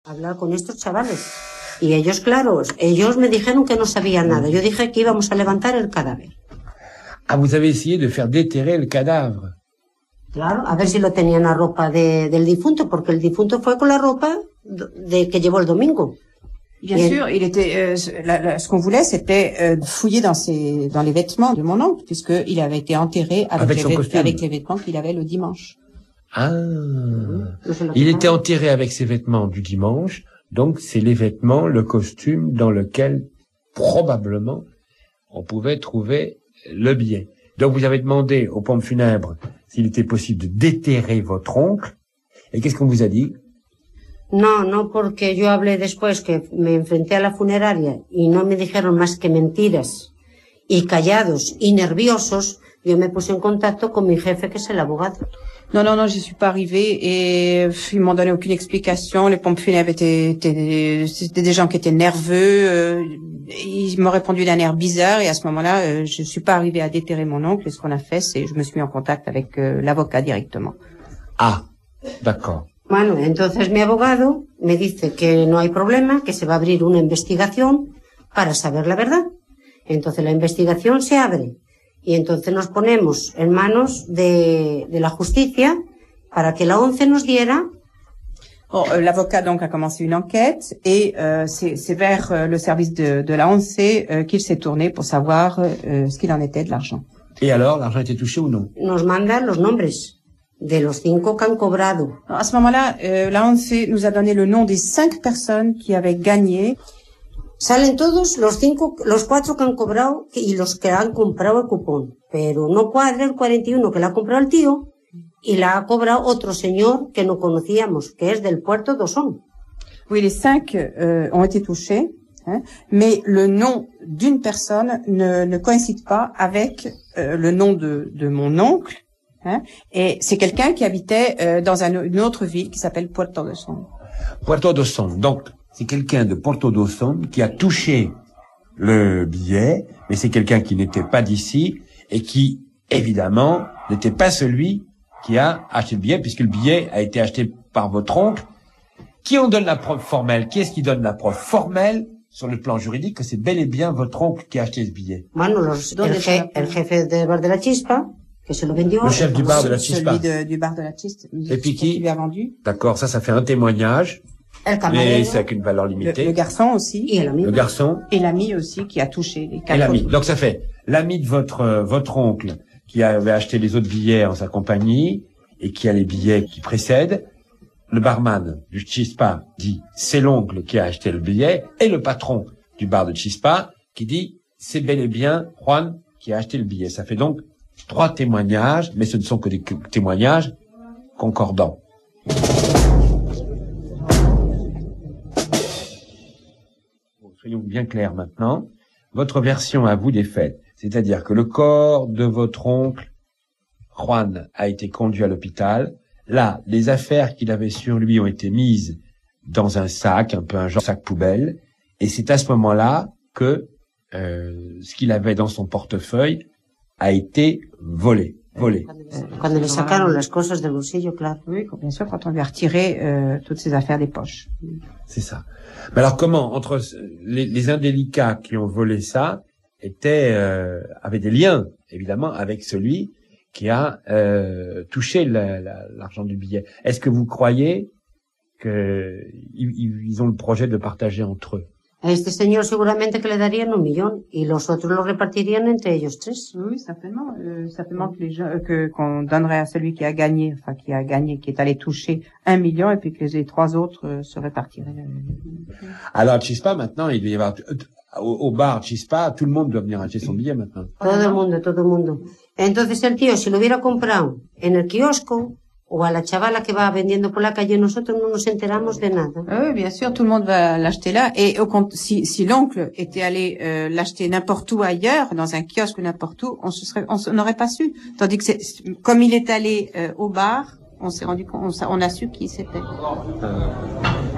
Hablar con estos chavales. Y ellos, claro, ellos me dijeron que no sabían nada. Yo dije que íbamos a levantar el cadáver. Ah, vous avez essayé de faire déterrer le cadavre. Claro, a ver si lo tenían la ropa del difunto, porque el difunto fue con la ropa que llevó el domingo. Bien sûr, il était ce qu'on voulait, c'était fouiller dans les vêtements de mon oncle, puisqu'il avait été enterré avec les vêtements qu'il avait le dimanche. Ah, il était enterré avec ses vêtements du dimanche, donc c'est les vêtements, le costume dans lequel probablement on pouvait trouver le billet. Donc vous avez demandé aux pompes funèbres s'il était possible de déterrer votre oncle, et qu'est-ce qu'on vous a dit? No, porque yo hablé después que me enfrenté a la funeraria y no me dijeron más que mentiras y callados y nerviosos. Yo me puse en contacto con mi jefe, que es el abogado. Non, j'y suis pas arrivée et ils m'ont donné aucune explication. Les pompes funèbres c'était des gens qui étaient nerveux. Ils m'ont répondu d'un air bizarre et à ce moment-là, je suis pas arrivée à déterrer mon oncle. Et ce qu'on a fait, c'est je me suis mis en contact avec l'avocat directement. Ah, d'accord. Bueno, entonces mi abogado me dice que no hay problema, que se va a abrir una investigación para saber la verdad. Entonces la investigación se abre y entonces nos ponemos en manos de la justicia para que la ONCE nos diera. Bon, l'avocat donc a commencé une enquête et c'est vers le service de la ONCE qu'il s'est tourné pour savoir ce qu'il en était de l'argent. Et alors, l'argent était touché ou non? Nos mandan los nombres de los 5 que han cobrado. À ce moment-là, la ONCE nous a donné le nom des 5 personnes qui avaient gagné. Salen todos los 4 que han cobrado y los que han comprado el cupón. Pero no cuadra el 41 que la ha comprado el tío y la ha cobrado otro señor que no conocíamos, que es del puerto d'Ossón. Oui, les 5 ont été touchés, hein, mais le nom d'une personne ne coïncide pas avec le nom de mon oncle. Hein, et c'est quelqu'un qui habitait dans une autre ville qui s'appelle Puerto d'Ossón. Puerto d'Ossón. Donc, c'est quelqu'un de Puerto d'Ossón qui a touché le billet, mais c'est quelqu'un qui n'était pas d'ici et qui, évidemment, n'était pas celui qui a acheté le billet, puisque le billet a été acheté par votre oncle. Qui en donne la preuve formelle? Qui est-ce qui donne la preuve formelle sur le plan juridique que c'est bel et bien votre oncle qui a acheté ce billet? Bueno, el jefe del bar de la Chispa, que se lo vendió. Le chef du bar de la Chispa. Celui du bar de la Chispa. Et puis qui lui a vendu. D'accord, ça fait un témoignage. Mais c'est avec une valeur limitée. Le garçon aussi. Et l'ami. Le garçon. Et l'ami aussi qui a touché les 4. Et l'ami. Donc ça fait l'ami de votre oncle qui avait acheté les autres billets en sa compagnie et qui a les billets qui précèdent. Le barman du Chispa dit c'est l'oncle qui a acheté le billet, et le patron du bar de Chispa qui dit c'est bel et bien Juan qui a acheté le billet. Ça fait donc 3 témoignages, mais ce ne sont que des témoignages concordants. Bon, soyons bien clairs maintenant. Votre version à vous des faits, c'est-à-dire que le corps de votre oncle Juan a été conduit à l'hôpital. Là, les affaires qu'il avait sur lui ont été mises dans un sac, un peu un genre sac poubelle, et c'est à ce moment-là que ce qu'il avait dans son portefeuille a été volé. Cuando le sacaron las cosas del bolsillo, claro. Oui, bien sûr, quand on lui a retiré toutes ses affaires des poches. C'est ça. Mais alors comment, entre les indélicats qui ont volé ça, avaient des liens, évidemment, avec celui qui a touché l'argent du billet. Est-ce que vous croyez qu'ils ont le projet de partager entre eux? A este señor seguramente que le darían 1 millón y los otros lo repartirían entre ellos 3. Oui, certainement. Certainement que les gens, qu'on donnerait à celui qui a gagné, qui est allé toucher 1 million, et puis que les 3 autres se répartiraient. Alors, Chispa, maintenant, il doit y avoir, au bar Chispa, tout le monde doit venir acheter son billet maintenant. Todo el mundo. Entonces el tío, si lo hubiera comprado en el kiosco, o a la chavala que va vendiendo por la calle, nosotros no nos enteramos de nada. Oui, bien sûr, tout le monde va l'acheter là. Et si l'oncle était allé l'acheter n'importe où ailleurs, dans un kiosque ou n'importe où, on n'aurait pas su. Tandis que comme il est allé au bar, on s'est rendu compte, on a su qui c'était.